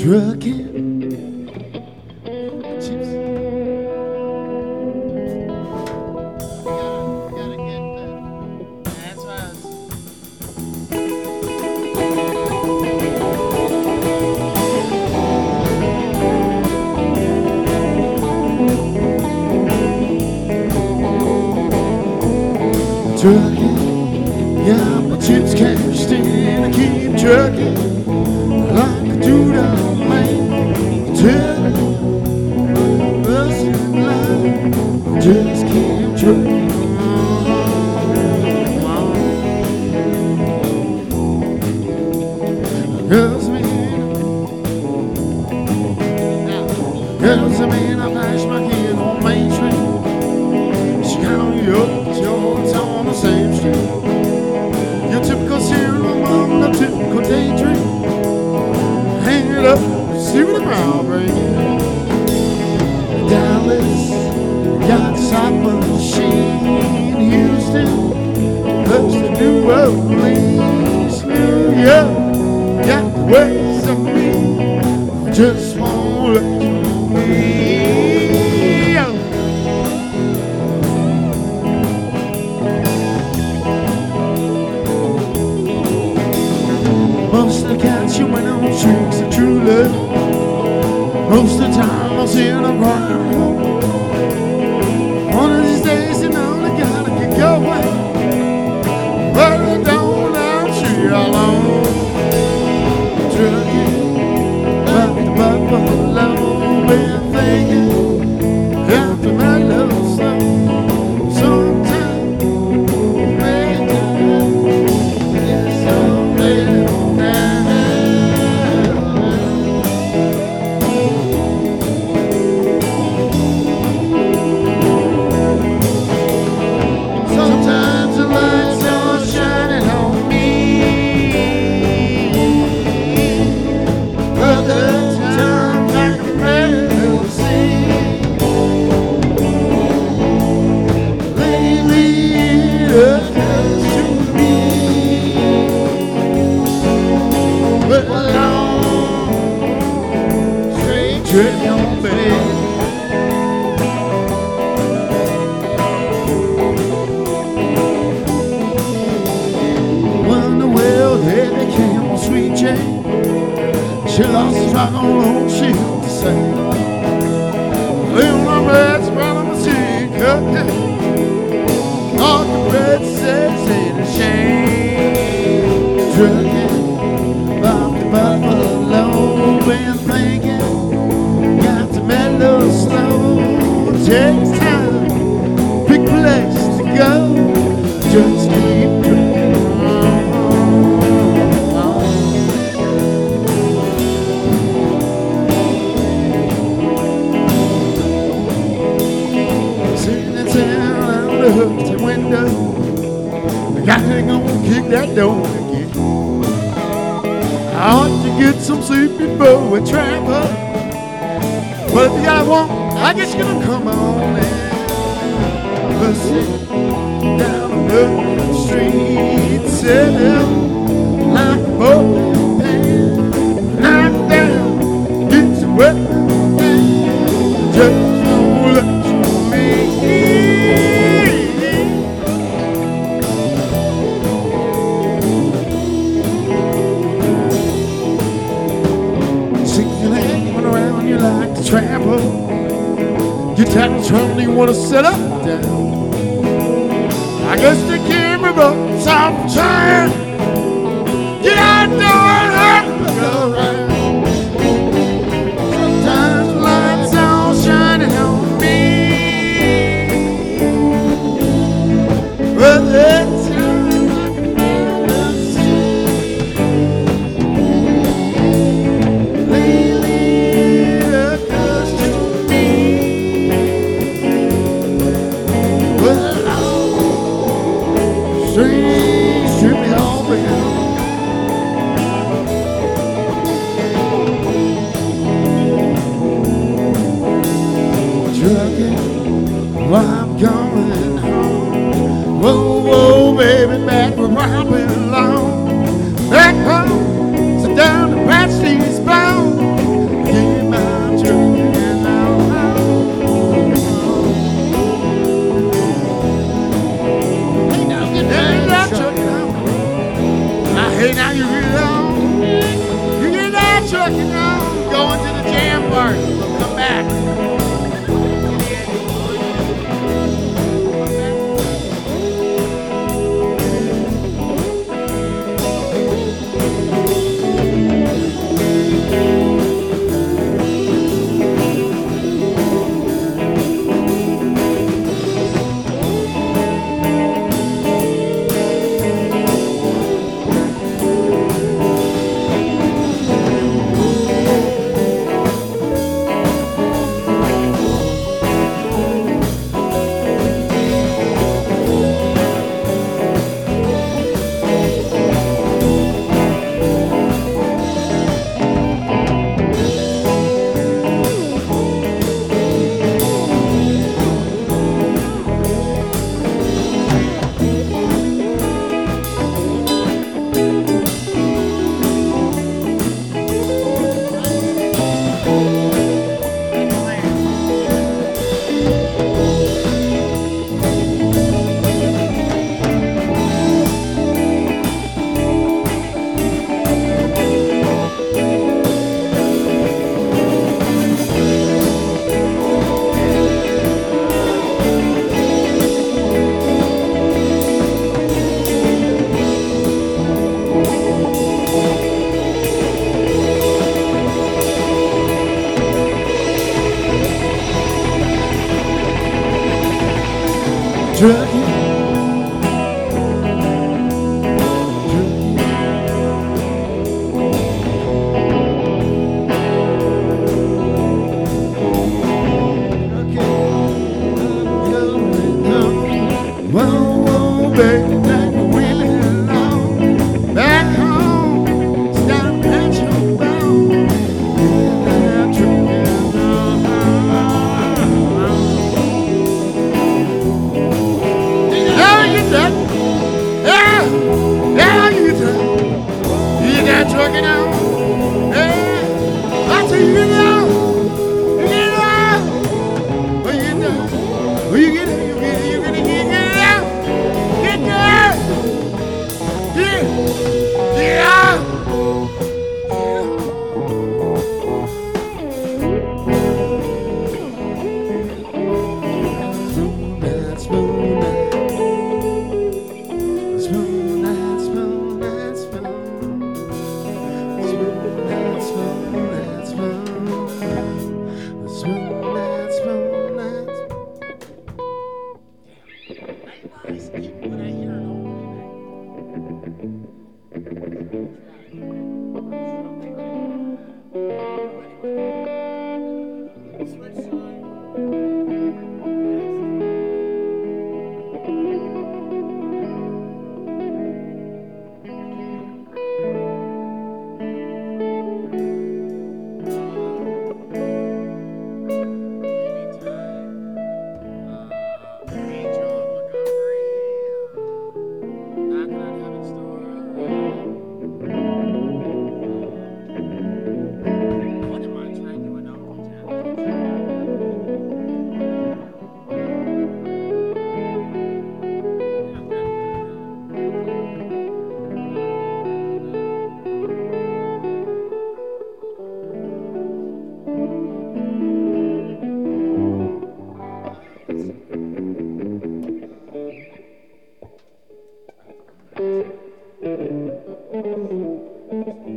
trucking. Trucking, yeah, my chips cashed in. I keep trucking like a two-dollar man. Tell us in line, just keep trucking. Cause I mean, I bash my head on Main Street. She count you up, it's on the same street. Your typical serial mom, the typical daydream. Hang it up, see what the crowd brings. Dallas, got soccer machine. Houston, close to New Orleans. New York, got the ways of me. Just won't let you. Most of the cats you went on streaks of true love. Most of the time I'll see them crying. One of these days you know they gotta get going, but they don't out you alone. Trucking up the buffalo. Been thinking after my love slow. Sometimes it's so late now. Sometimes the lights are shining on me. Other times I can barely see. Lately it occurs to me, but a long straight trip on me. Wonder where they became on Sweet Jane. She lost his rock on road, she held the same. Leaving my breath spreading my secret. All the bread says ain't a shame. Trucking off the buffalo, been thinking, got to mellow slow. Takes time, big place to go. Just keep trucking. Hooked the window, the guy ain't gonna kick that door again. I ought to get some sleep before we trap up, but if the guy won't, I guess you're gonna come on in. But sit down the street, set up like a bowling pin, knock down, get some wet, just won't let you leave. You like to travel, you tap the trunk, you want to set up down. I guess they can't remember soft time. Get out there and go around. Sometimes the lights all shining on me, but that time I can never see. Straight, strip me all down. Drug